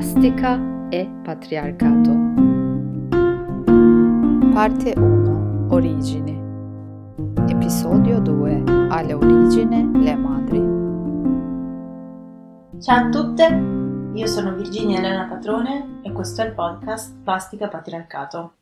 Plastica e patriarcato. Parte 1. Origini. Episodio 2. Alle origini le madri. Ciao a tutte, io sono Virginia Elena Patrone e questo è il podcast Plastica e Patriarcato.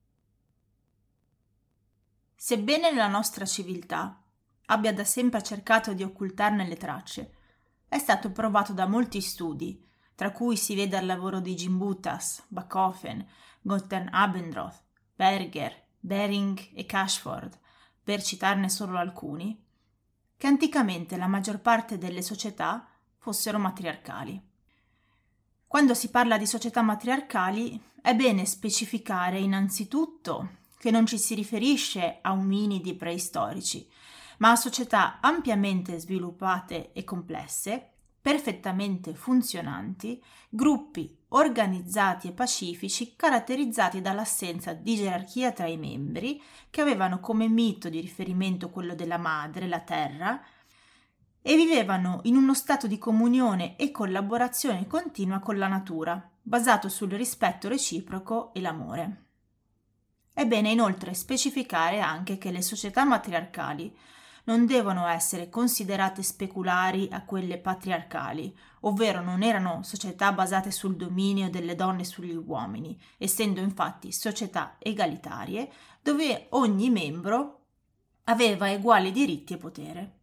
Sebbene la nostra civiltà abbia da sempre cercato di occultarne le tracce, è stato provato da molti studi, tra cui si veda il lavoro di Gimbutas, Bachofen, Gottern Abendroth, Berger, Bering e Cashford, per citarne solo alcuni, che anticamente la maggior parte delle società fossero matriarcali. Quando si parla di società matriarcali è bene specificare innanzitutto che non ci si riferisce a ominidi preistorici, ma a società ampiamente sviluppate e complesse, perfettamente funzionanti, gruppi organizzati e pacifici caratterizzati dall'assenza di gerarchia tra i membri, che avevano come mito di riferimento quello della madre, la terra, e vivevano in uno stato di comunione e collaborazione continua con la natura, basato sul rispetto reciproco e l'amore. È bene inoltre specificare anche che le società matriarcali non devono essere considerate speculari a quelle patriarcali, ovvero non erano società basate sul dominio delle donne sugli uomini, essendo infatti società egalitarie dove ogni membro aveva uguali diritti e potere.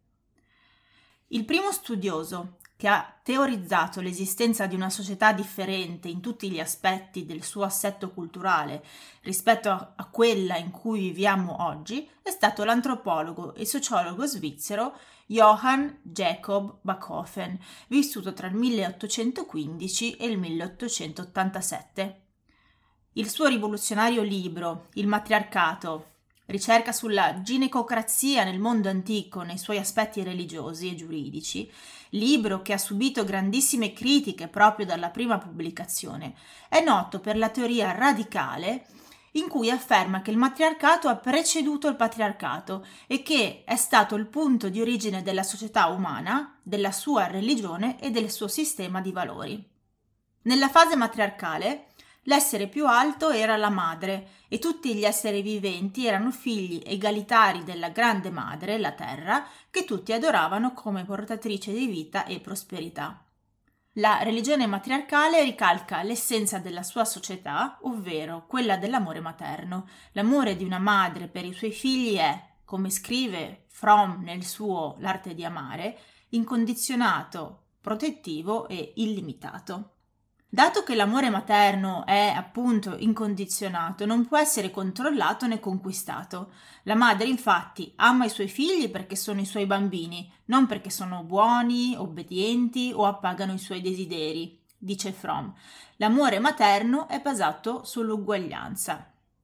Il primo studioso che ha teorizzato l'esistenza di una società differente in tutti gli aspetti del suo assetto culturale rispetto a quella in cui viviamo oggi è stato l'antropologo e sociologo svizzero Johann Jakob Bachofen, vissuto tra il 1815 e il 1887. Il suo rivoluzionario libro Il matriarcato, ricerca sulla ginecocrazia nel mondo antico nei suoi aspetti religiosi e giuridici, libro che ha subito grandissime critiche proprio dalla prima pubblicazione, è noto per la teoria radicale in cui afferma che il matriarcato ha preceduto il patriarcato e che è stato il punto di origine della società umana, della sua religione e del suo sistema di valori. Nella fase matriarcale, l'essere più alto era la madre e tutti gli esseri viventi erano figli egalitari della grande madre, la terra, che tutti adoravano come portatrice di vita e prosperità. La religione matriarcale ricalca l'essenza della sua società, ovvero quella dell'amore materno. L'amore di una madre per i suoi figli è, come scrive Fromm nel suo L'arte di amare, incondizionato, protettivo e illimitato. Dato che l'amore materno è appunto incondizionato, non può essere controllato né conquistato. La madre infatti ama i suoi figli perché sono i suoi bambini, non perché sono buoni, obbedienti o appagano i suoi desideri, dice Fromm. L'amore materno è basato sull'uguaglianza.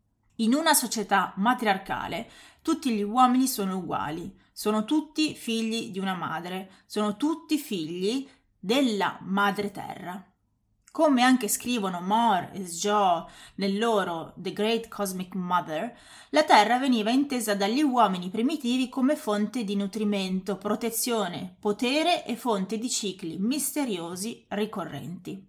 In una società matriarcale tutti gli uomini sono uguali, sono tutti figli di una madre, sono tutti figli della madre terra. Come anche scrivono Moore e Sjoe nel loro The Great Cosmic Mother, la Terra veniva intesa dagli uomini primitivi come fonte di nutrimento, protezione, potere e fonte di cicli misteriosi ricorrenti.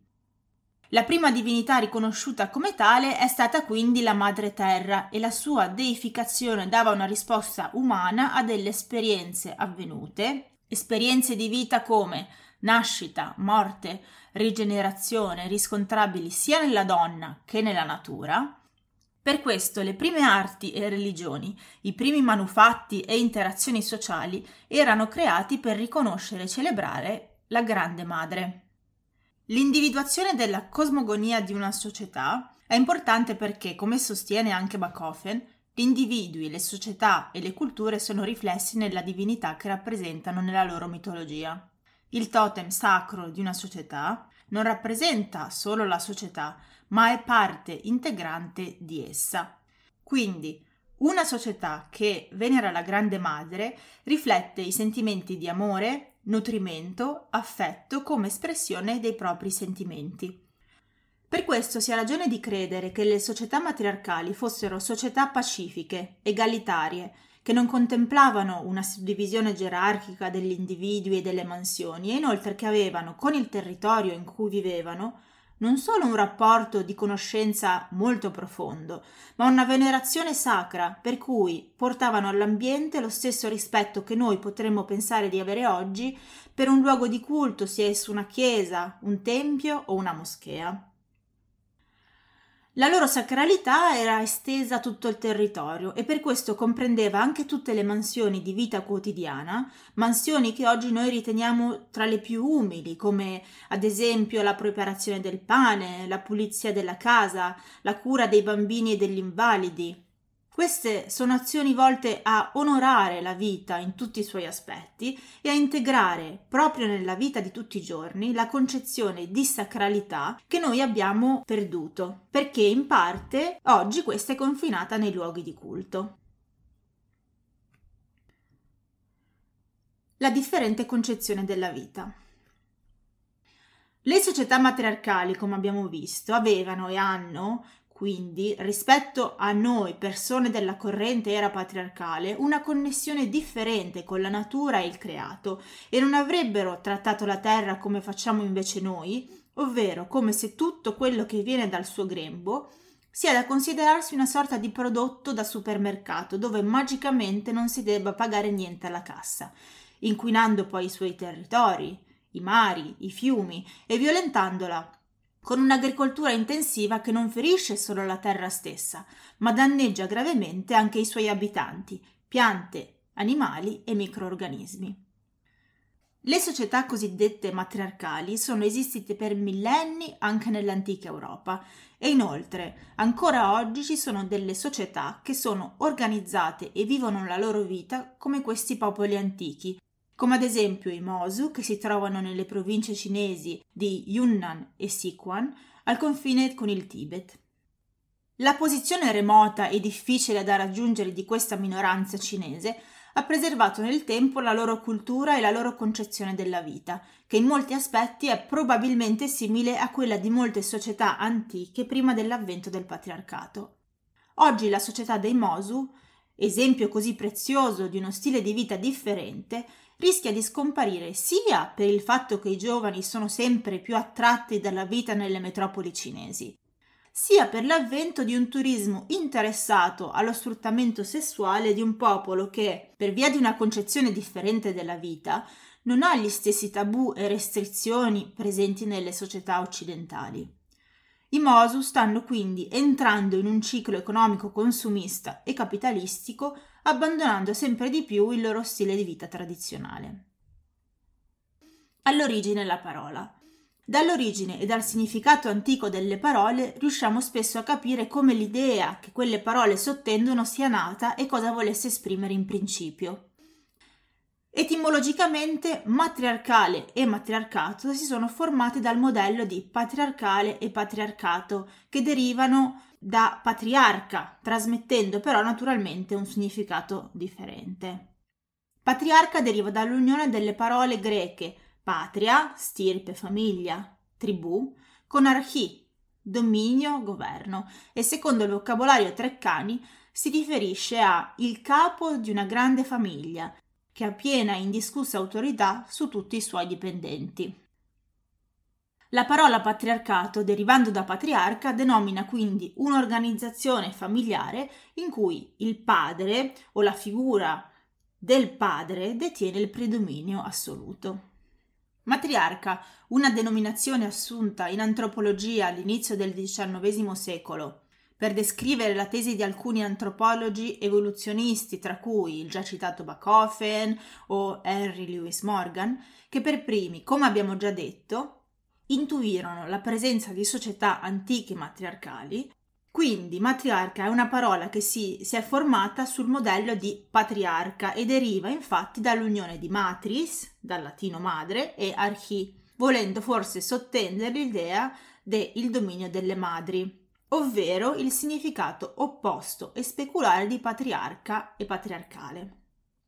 La prima divinità riconosciuta come tale è stata quindi la Madre Terra e la sua deificazione dava una risposta umana a delle esperienze avvenute, esperienze di vita come nascita, morte, rigenerazione riscontrabili sia nella donna che nella natura. Per questo le prime arti e religioni, i primi manufatti e interazioni sociali erano creati per riconoscere e celebrare la Grande Madre. L'individuazione della cosmogonia di una società è importante perché, come sostiene anche Bachofen, gli individui, le società e le culture sono riflessi nella divinità che rappresentano nella loro mitologia. Il totem sacro di una società non rappresenta solo la società, ma è parte integrante di essa. Quindi, una società che venera la Grande Madre riflette i sentimenti di amore, nutrimento, affetto come espressione dei propri sentimenti. Per questo si ha ragione di credere che le società matriarcali fossero società pacifiche, egalitarie, che non contemplavano una suddivisione gerarchica degli individui e delle mansioni e inoltre che avevano, con il territorio in cui vivevano, non solo un rapporto di conoscenza molto profondo, ma una venerazione sacra, per cui portavano all'ambiente lo stesso rispetto che noi potremmo pensare di avere oggi per un luogo di culto, sia esso una chiesa, un tempio o una moschea. La loro sacralità era estesa a tutto il territorio e per questo comprendeva anche tutte le mansioni di vita quotidiana, mansioni che oggi noi riteniamo tra le più umili, come ad esempio la preparazione del pane, la pulizia della casa, la cura dei bambini e degli invalidi. Queste sono azioni volte a onorare la vita in tutti i suoi aspetti e a integrare proprio nella vita di tutti i giorni la concezione di sacralità che noi abbiamo perduto, perché in parte oggi questa è confinata nei luoghi di culto. La differente concezione della vita. Le società matriarcali, come abbiamo visto, avevano e hanno quindi, rispetto a noi, persone della corrente era patriarcale, una connessione differente con la natura e il creato e non avrebbero trattato la terra come facciamo invece noi, ovvero come se tutto quello che viene dal suo grembo sia da considerarsi una sorta di prodotto da supermercato dove magicamente non si debba pagare niente alla cassa, inquinando poi i suoi territori, i mari, i fiumi e violentandola con un'agricoltura intensiva che non ferisce solo la terra stessa, ma danneggia gravemente anche i suoi abitanti, piante, animali e microrganismi. Le società cosiddette matriarcali sono esistite per millenni anche nell'antica Europa e inoltre ancora oggi ci sono delle società che sono organizzate e vivono la loro vita come questi popoli antichi, come ad esempio i Mosu, che si trovano nelle province cinesi di Yunnan e Sichuan, al confine con il Tibet. La posizione remota e difficile da raggiungere di questa minoranza cinese ha preservato nel tempo la loro cultura e la loro concezione della vita, che in molti aspetti è probabilmente simile a quella di molte società antiche prima dell'avvento del patriarcato. Oggi la società dei Mosu, esempio così prezioso di uno stile di vita differente, rischia di scomparire sia per il fatto che i giovani sono sempre più attratti dalla vita nelle metropoli cinesi, sia per l'avvento di un turismo interessato allo sfruttamento sessuale di un popolo che, per via di una concezione differente della vita, non ha gli stessi tabù e restrizioni presenti nelle società occidentali. I Mosu stanno quindi entrando in un ciclo economico consumista e capitalistico, abbandonando sempre di più il loro stile di vita tradizionale. All'origine la parola. Dall'origine e dal significato antico delle parole riusciamo spesso a capire come l'idea che quelle parole sottendono sia nata e cosa volesse esprimere in principio. Etimologicamente, matriarcale e matriarcato si sono formati dal modello di patriarcale e patriarcato, che derivano da patriarca, trasmettendo però naturalmente un significato differente. Patriarca deriva dall'unione delle parole greche patria, stirpe, famiglia, tribù, con archi, dominio, governo, e secondo il vocabolario Treccani si riferisce a il capo di una grande famiglia, che ha piena e indiscussa autorità su tutti i suoi dipendenti. La parola patriarcato, derivando da patriarca, denomina quindi un'organizzazione familiare in cui il padre o la figura del padre detiene il predominio assoluto. Matriarca, una denominazione assunta in antropologia all'inizio del XIX secolo per descrivere la tesi di alcuni antropologi evoluzionisti, tra cui il già citato Bachofen o Henry Louis Morgan, che per primi, come abbiamo già detto, intuirono la presenza di società antiche matriarcali. Quindi matriarca è una parola che si è formata sul modello di patriarca e deriva infatti dall'unione di matris, dal latino madre, e archi, volendo forse sottendere l'idea del dominio delle madri, ovvero il significato opposto e speculare di patriarca e patriarcale.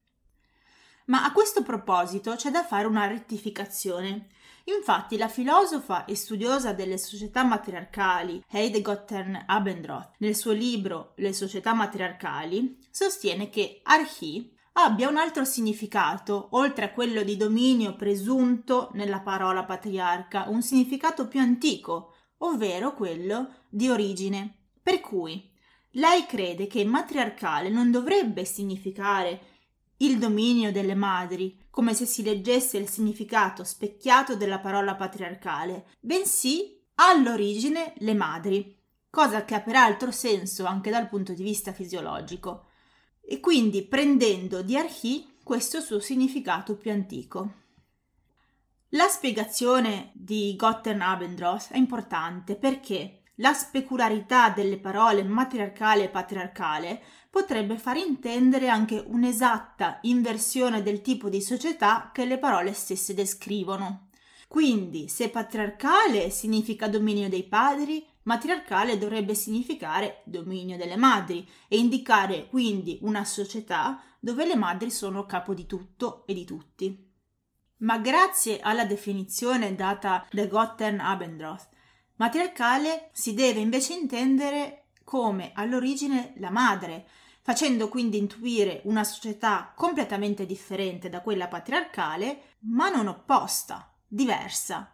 Ma a questo proposito c'è da fare una rettificazione. Infatti la filosofa e studiosa delle società matriarcali Heide Abendroth, nel suo libro Le società matriarcali, sostiene che archi abbia un altro significato, oltre a quello di dominio presunto nella parola patriarca, un significato più antico, ovvero quello di origine. Per cui lei crede che matriarcale non dovrebbe significare il dominio delle madri, come se si leggesse il significato specchiato della parola patriarcale, bensì all'origine le madri, cosa che ha peraltro senso anche dal punto di vista fisiologico, e quindi prendendo di archì questo suo significato più antico. La spiegazione di Gottern-Abendroth è importante perché la specularità delle parole matriarcale e patriarcale potrebbe far intendere anche un'esatta inversione del tipo di società che le parole stesse descrivono. Quindi, se patriarcale significa dominio dei padri, matriarcale dovrebbe significare dominio delle madri e indicare quindi una società dove le madri sono capo di tutto e di tutti. Ma grazie alla definizione data da Gottern-Abendroth, matriarcale si deve invece intendere come all'origine la madre, facendo quindi intuire una società completamente differente da quella patriarcale, ma non opposta, diversa.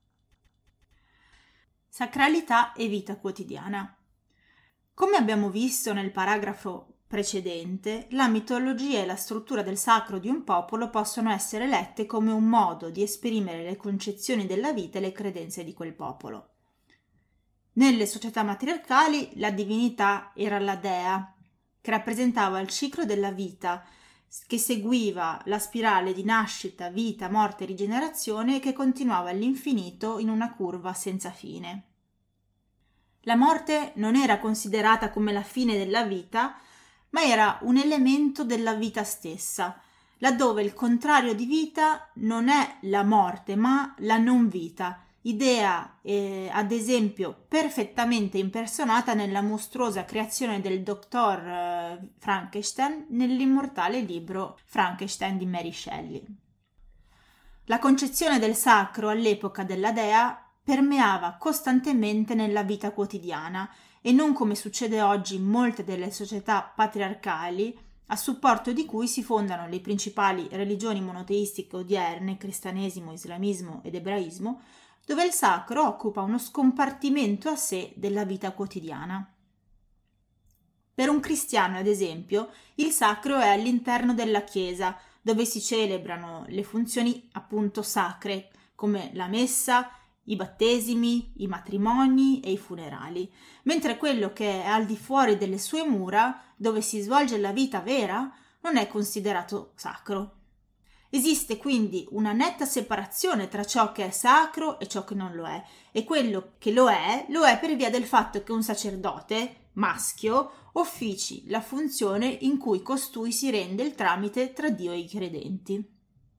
Sacralità e vita quotidiana. Come abbiamo visto nel paragrafo precedente, la mitologia e la struttura del sacro di un popolo possono essere lette come un modo di esprimere le concezioni della vita e le credenze di quel popolo. Nelle società matriarcali la divinità era la dea, che rappresentava il ciclo della vita, che seguiva la spirale di nascita, vita, morte e rigenerazione e che continuava all'infinito in una curva senza fine. La morte non era considerata come la fine della vita, ma era un elemento della vita stessa, laddove il contrario di vita non è la morte, ma la non vita, idea ad esempio perfettamente impersonata nella mostruosa creazione del dottor Frankenstein nell'immortale libro Frankenstein di Mary Shelley. La concezione del sacro all'epoca della dea permeava costantemente nella vita quotidiana e non come succede oggi in molte delle società patriarcali, a supporto di cui si fondano le principali religioni monoteistiche odierne, cristianesimo, islamismo ed ebraismo, dove il sacro occupa uno scompartimento a sé della vita quotidiana. Per un cristiano, ad esempio, il sacro è all'interno della Chiesa, dove si celebrano le funzioni appunto sacre, come la messa, i battesimi, i matrimoni e i funerali, mentre quello che è al di fuori delle sue mura, dove si svolge la vita vera, non è considerato sacro. Esiste quindi una netta separazione tra ciò che è sacro e ciò che non lo è, e quello che lo è per via del fatto che un sacerdote, maschio, offici la funzione in cui costui si rende il tramite tra Dio e i credenti.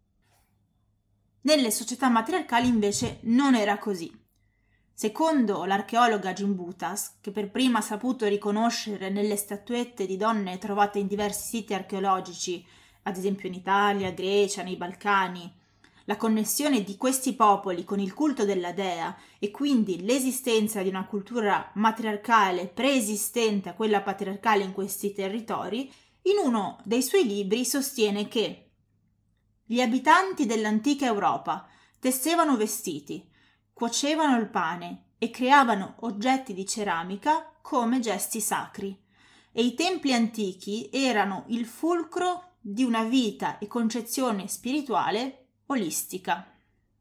Nelle società matriarcali invece non era così. Secondo l'archeologa Gimbutas, che per prima ha saputo riconoscere nelle statuette di donne trovate in diversi siti archeologici, ad esempio in Italia, Grecia, nei Balcani, la connessione di questi popoli con il culto della dea e quindi l'esistenza di una cultura matriarcale preesistente a quella patriarcale in questi territori, in uno dei suoi libri sostiene che gli abitanti dell'antica Europa tessevano vestiti, cuocevano il pane e creavano oggetti di ceramica come gesti sacri, e i templi antichi erano il fulcro di una vita e concezione spirituale olistica.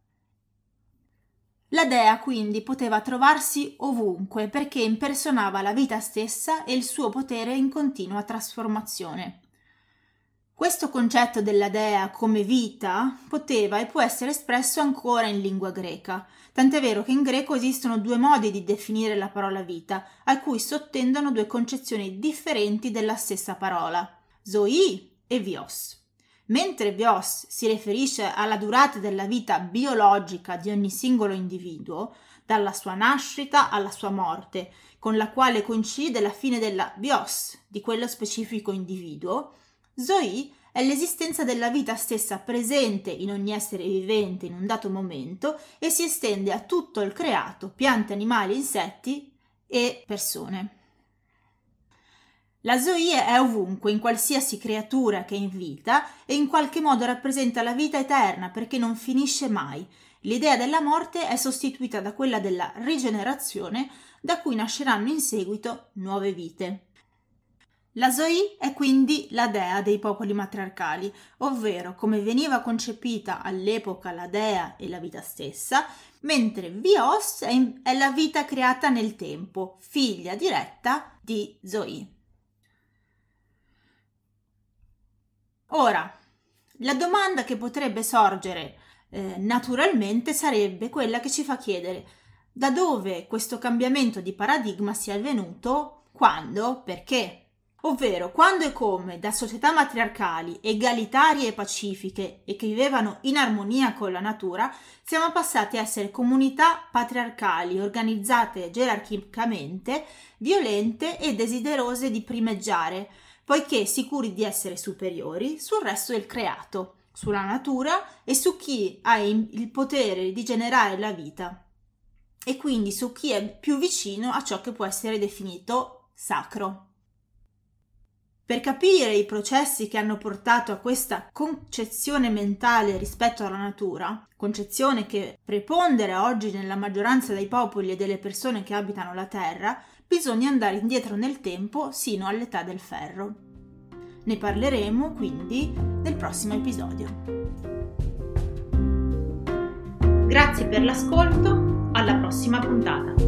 La dea quindi poteva trovarsi ovunque perché impersonava la vita stessa e il suo potere in continua trasformazione. Questo concetto della dea come vita poteva e può essere espresso ancora in lingua greca, tant'è vero che in greco esistono due modi di definire la parola vita, a cui sottendono due concezioni differenti della stessa parola, zoe e bios. Mentre bios si riferisce alla durata della vita biologica di ogni singolo individuo, dalla sua nascita alla sua morte, con la quale coincide la fine della bios di quello specifico individuo, zoe è l'esistenza della vita stessa presente in ogni essere vivente in un dato momento e si estende a tutto il creato, piante, animali, insetti e persone. La zoe è ovunque, in qualsiasi creatura che è in vita e in qualche modo rappresenta la vita eterna perché non finisce mai L'idea della morte è sostituita da quella della rigenerazione, da cui nasceranno in seguito nuove vite. La Zoe è quindi la dea dei popoli matriarcali, ovvero come veniva concepita all'epoca la dea e la vita stessa, mentre Vios è la vita creata nel tempo, figlia diretta di Zoe. Ora, la domanda che potrebbe sorgere naturalmente sarebbe quella che ci fa chiedere da dove questo cambiamento di paradigma sia avvenuto, quando, perché. Ovvero, quando e come da società matriarcali, egalitarie e pacifiche e che vivevano in armonia con la natura, siamo passati a essere comunità patriarcali, organizzate gerarchicamente, violente e desiderose di primeggiare, poiché sicuri di essere superiori sul resto del creato, sulla natura e su chi ha il potere di generare la vita, e quindi su chi è più vicino a ciò che può essere definito sacro. Per capire i processi che hanno portato a questa concezione mentale rispetto alla natura, concezione che prepondera oggi nella maggioranza dei popoli e delle persone che abitano la Terra, bisogna andare indietro nel tempo sino all'età del ferro. Ne parleremo quindi nel prossimo episodio. Grazie per l'ascolto, alla prossima puntata.